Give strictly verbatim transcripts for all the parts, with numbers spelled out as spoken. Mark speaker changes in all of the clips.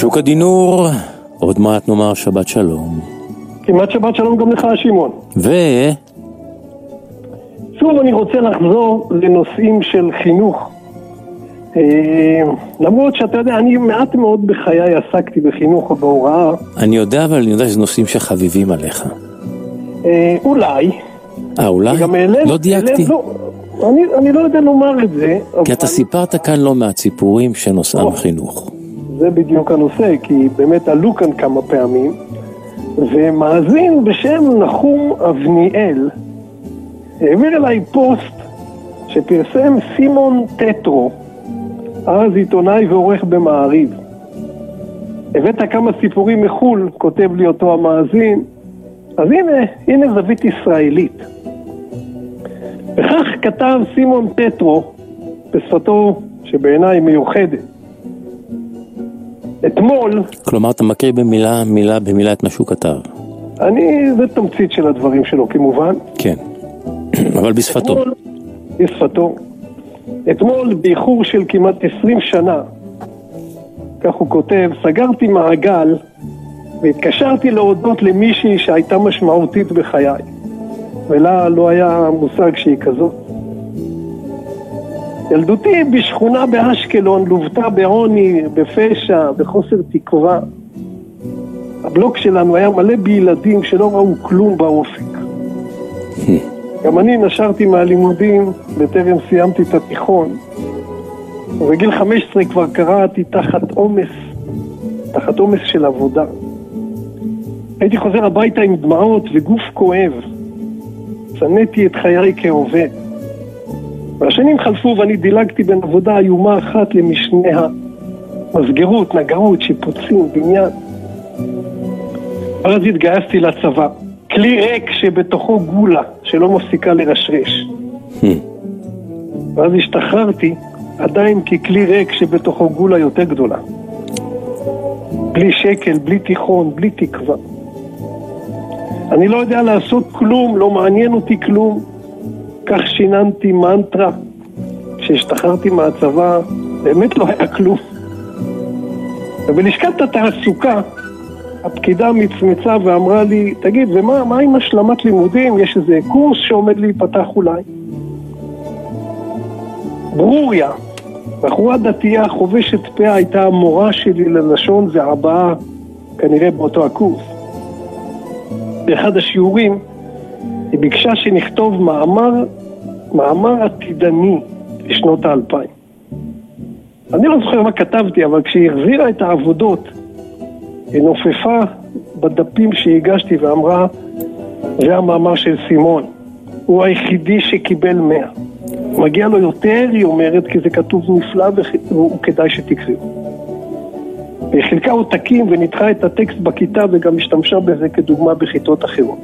Speaker 1: שוק הדינור, עוד מעט נאמר שבת שלום.
Speaker 2: כמעט שבת שלום גם לך, שמעון.
Speaker 1: ו...
Speaker 2: שוב אני רוצה לחזור לנושאים של חינוך. למרות שאתה יודע, אני מעט מאוד בחיי עסקתי בחינוך או בהוראה.
Speaker 1: אני יודע, אבל אני יודע שזה נושאים שחביבים עליך.
Speaker 2: אולי.
Speaker 1: אה, אולי? לא דייקתי.
Speaker 2: אני, אני לא יודע לומר את זה.
Speaker 1: כי אבל... אתה סיפרת כאן לא מעט סיפורים שנושאם חינוך.
Speaker 2: זה בדיוק הנושא, כי באמת עלו כאן כמה פעמים. ומאזין בשם נחום אבניאל העביר אליי פוסט שפרסם סימון טטרו, אז עיתונאי ועורך במעריב. הבאת כמה סיפורים מחול, כותב לי אותו המאזין, אז הנה, הנה זווית ישראלית. וכך כתב סימון טטרו בשפתו שבעיניי מיוחדת. אתמול...
Speaker 1: כלומר, אתה מכיר במילה, מילה, במילה את מה שהוא כתב.
Speaker 2: אני, זה תמצית של הדברים שלו, כמובן.
Speaker 1: כן, אבל בשפתו.
Speaker 2: אתמול, בשפתו. אתמול, באיחור של כמעט עשרים שנה, כך הוא כותב, סגרתי מעגל והתקשרתי להודות למישהי שהייתה משמעותית בחיי. ולה לא היה מושג שהיא כזאת. ילדותי בשכונה באשקלון לובטה בעוני, בפשע, בחוסר תקווה. הבלוק שלנו היה מלא בילדים שלא ראו כלום באופק. גם אני נשרתי מהלימודים בטרם סיימתי את התיכון. ובגיל חמש עשרה כבר קראתי תחת עומס, תחת עומס של עבודה. הייתי חוזר הביתה עם דמעות וגוף כואב. צניתי את חיי כעובד. והשנים חלפו ואני דילגתי בין עבודה איומה אחת למשניה. מסגרות, נגרות, שיפוצים, בניין. אז התגייסתי לצבא. כלי ריק שבתוכו גולה, שלא מפסיקה לרשרש. ואז השתחררתי, עדיין ככלי ריק שבתוכו גולה יותר גדולה. בלי שקל, בלי תיכון, בלי תקווה. אני לא יודע לעשות כלום, לא מעניין אותי כלום. כך שיננתי מנטרה. כשהשתחררתי מהצבא, באמת לא היה כלום. ובלשכת התעסוקה, הפקידה מצמצה ואמרה לי, תגיד, ומה מה עם השלמת לימודים? יש איזה קורס שעומד להיפתח אולי. ברוריה, בחורה דתייה חובשת פה, הייתה המורה שלי ללשון והבאה, כנראה באותו הקורס. באחד השיעורים, היא ביקשה שנכתוב מאמר, מאמר עתידני לשנות האלפיים. אני לא זוכר מה כתבתי, אבל כשהיא החזירה את העבודות, היא נופפה בדפים שהגשתי ואמרה, זה המאמר של סימון, הוא היחידי שקיבל מאה. מגיע לו יותר, היא אומרת, כי זה כתוב נפלא וכדאי שתקראו. היא חילקה עותקים וניתחה את הטקסט בכיתה וגם השתמשה בזה כדוגמה בכיתות אחרות.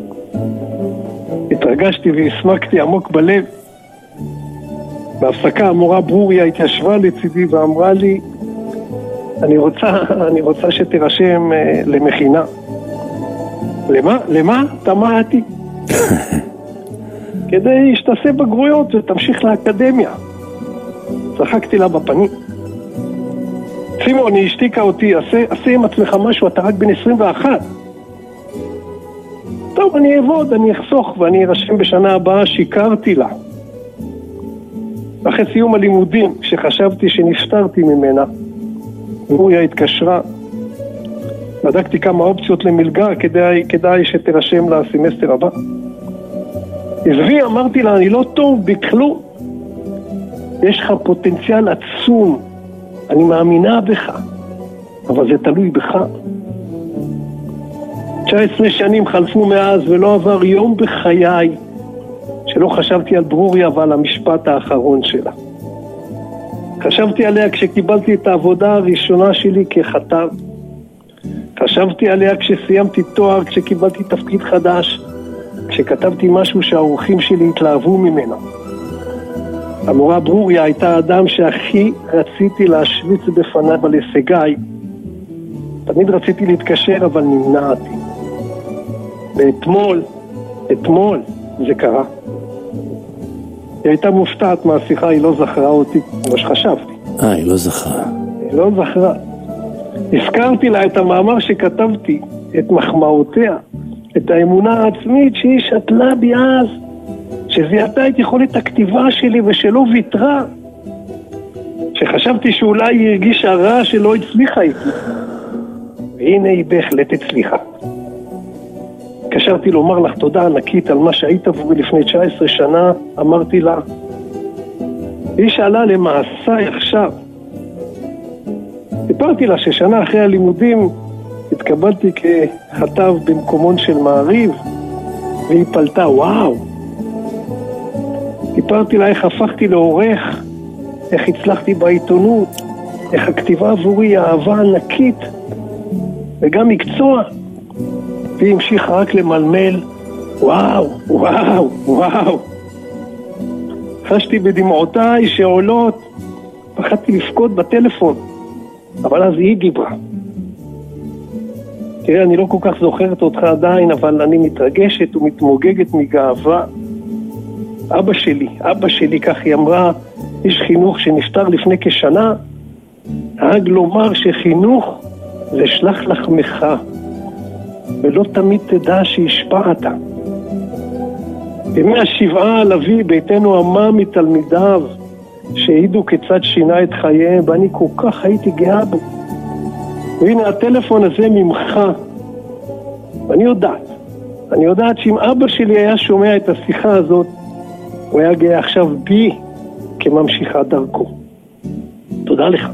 Speaker 2: התרגשתי והסמקתי עמוק בלב. בהפסקה המורה ברוריה התיישבה לצידי ואמרה לי, אני רוצה, אני רוצה שתירשם uh, למכינה. למה? למה? תמהתי. כדי שתעשה בגרויות ותמשיך לאקדמיה. צחקתי לה בפנים. סימון, היא השתיקה אותי, עשה, עשה עם עצמך משהו, אתה רק בן עשרים ואחת. טוב, אני אעבוד, אני אחסוך ואני ארשם בשנה הבאה, שיקרתי לה. אחרי סיום הלימודים, כשחשבתי שנפטרתי ממנה, ברוריה התקשרה. בדקתי כמה אופציות למלגה, כדאי, כדאי שתרשם לסמסטר הבא. עזבי, אמרתי לה, אני לא טוב בכלום. יש לך פוטנציאל עצום, אני מאמינה בך, אבל זה תלוי בך. תשע עשרה שנים חלפו מאז ולא עבר יום בחיי שלא חשבתי על ברוריה ועל המשפט האחרון שלה. חשבתי עליה כשקיבלתי את העבודה הראשונה שלי כחתר. חשבתי עליה כשסיימתי תואר, כשקיבלתי תפקיד חדש, כשכתבתי משהו שהאורחים שלי התלהבו ממנו. המורה ברוריה הייתה האדם שהכי רציתי להשוויץ בפניו על הישגיי. תמיד רציתי להתקשר אבל נמנעתי. ואתמול, אתמול זה קרה. היא הייתה מופתעת מהשיחה, היא לא זכרה אותי, כמו שחשבתי.
Speaker 1: אה, היא לא זכרה.
Speaker 2: היא לא זכרה. הזכרתי לה את המאמר שכתבתי, את מחמאותיה, את האמונה העצמית שהיא שתלה בי אז, שזיהתה את יכולת הכתיבה שלי ושלא ויתרה, שחשבתי שאולי היא הרגישה רע שלא הצליחה איתי, והנה היא בהחלט הצליחה. קשרתי לומר לך תודה ענקית על מה שהיית עבורי לפני תשע עשרה שנה, אמרתי לה, היא שאלה למעשה עכשיו. סיפרתי לה ששנה אחרי הלימודים התקבלתי ככתב במקומון של מעריב, והיא פלטה, וואו. סיפרתי לה איך הפכתי לעורך, איך הצלחתי בעיתונות, איך הכתיבה עבורי היא אהבה ענקית, וגם מקצוע. והיא המשיכה רק למלמל, וואו, וואו, וואו. חשתי בדמעותיי שעולות, פחדתי לפקוד בטלפון, אבל אז היא דיברה. תראה, אני לא כל כך זוכרת אותך עדיין, אבל אני מתרגשת ומתמוגגת מגאווה. אבא שלי, אבא שלי, כך היא אמרה, איש חינוך שנפטר לפני כשנה, נהג לומר שחינוך זה שלח לחמך, ולא תמיד תדע שהשפעת. בימי השבעה על אבי ביתנו עמה מתלמידיו, שהעידו כיצד שינה את חייהם, ואני כל כך הייתי גאה בו. והנה הטלפון הזה ממך, ואני יודעת, אני יודעת שאם אבא שלי היה שומע את השיחה הזאת, הוא היה גאה עכשיו בי כממשיכה דרכו. תודה לך.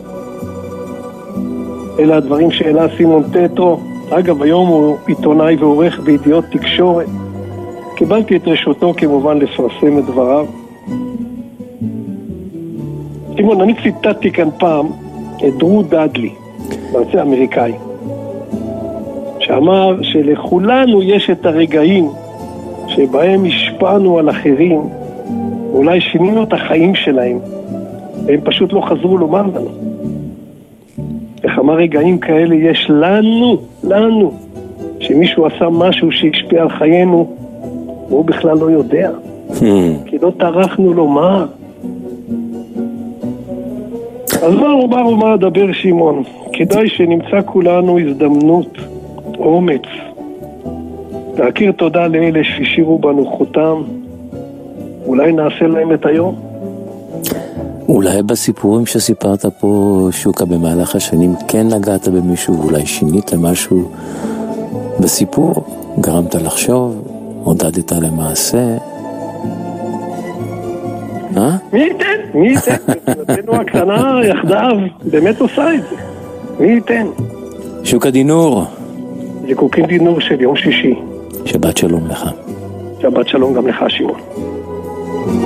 Speaker 2: אלה הדברים שאלה סימון טטרו. אגב, היום הוא עיתונאי ועורך בידיעות תקשורת. קיבלתי את רשותו כמובן לפרסם את דבריו. סימון, אני ציטטתי כאן פעם את דרו דאדלי, מרצה אמריקאי, שאמר שלכולנו יש את הרגעים שבהם השפענו על אחרים, ואולי שינינו את החיים שלהם, והם פשוט לא חזרו לומר לנו. וכמה רגעים כאלה יש לנו, לנו, שמישהו עשה משהו שהשפיע על חיינו, והוא בכלל לא יודע, כי לא טרחנו לומר. אז מה אומר ומה אדבר שמעון? כדאי שנמצא כולנו הזדמנות, אומץ, להכיר תודה לאלה שהשאירו בנו חותם. אולי נעשה להם את היום.
Speaker 1: אולי בסיפורים שסיפרת פה, שוקה, במהלך השנים כן נגעת במישהו, ואולי שינית למשהו בסיפור, גרמת לחשוב, עודדת למעשה. אה?
Speaker 2: מי ייתן? מי ייתן? נתנו הקטנה יחדיו, באמת עושה את זה. מי ייתן?
Speaker 1: שוקה דינור.
Speaker 2: זיקוקים דינור של יום שישי.
Speaker 1: שבת שלום לך.
Speaker 2: שבת שלום גם לך, שמעון.